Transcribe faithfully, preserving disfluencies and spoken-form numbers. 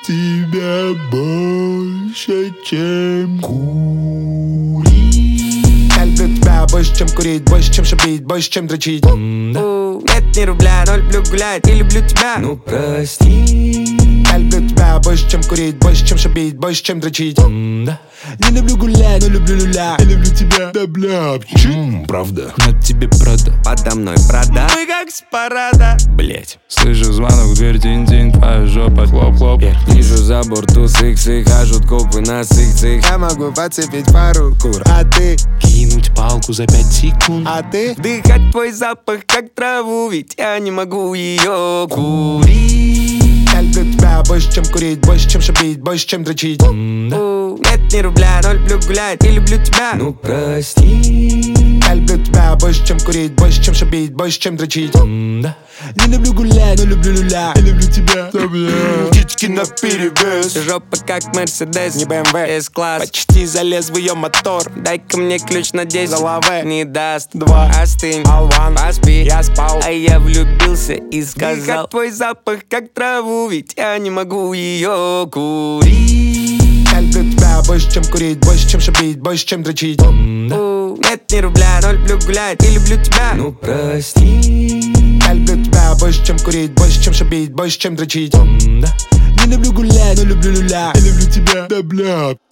тебя больше, чем курить. Я люблю тебя больше, чем курить, больше, чем шабить, больше, чем дрочить. У, Нет ни рубля, но люблю гулять и люблю тебя. Ну прости. Я люблю тебя больше, чем курить, больше, чем шабить, больше, чем дрочить. Да. Не люблю гулять, но люблю люля. Я люблю тебя, да бля, чим, правда. На тебе Прада, Подо мной Прада, мы как с парада. блять. Слышу звонок в дверь, тин-тин, твоя жопа, хлоп-хлоп. Вижу за борту сых-сых, хажут копы на сых-цых. Я могу подцепить пару кур, а ты, Кинуть палку за пять секунд. а ты. Вдыхать твой запах, как траву, ведь я не могу ее курить. Я люблю тебя больше, чем курить, больше, чем шабить, больше, чем дрочить. Да. У, Нет ни рубля, но люблю гулять и люблю тебя. Ну прости. Я люблю тебя больше, чем курить, больше, чем шабить, больше, чем дрочить. Да. Не люблю гулять, но люблю люля. Я люблю тебя, да бля. Птички наперевес, Жопа как Мерседес, не бэ эм вэ. С-класс. Почти залез в ее мотор. Дай-ка мне ключ на десять. За лаве. Не даст. Два. Остынь. Алван, Поспи. я спал. А я влюбился и сказал: Дыхать твой запах как траву, ведь я не могу ее курить. Я люблю тебя больше, чем курить, больше, чем шабить, больше, чем дрочить. У, Нет ни рубля, но люблю гулять и люблю тебя. Ну прости. Я люблю тебя больше, чем курить, больше, чем шабить, больше, чем дрочить. Да. Не люблю гулять, но люблю люля. Я люблю тебя, да бля.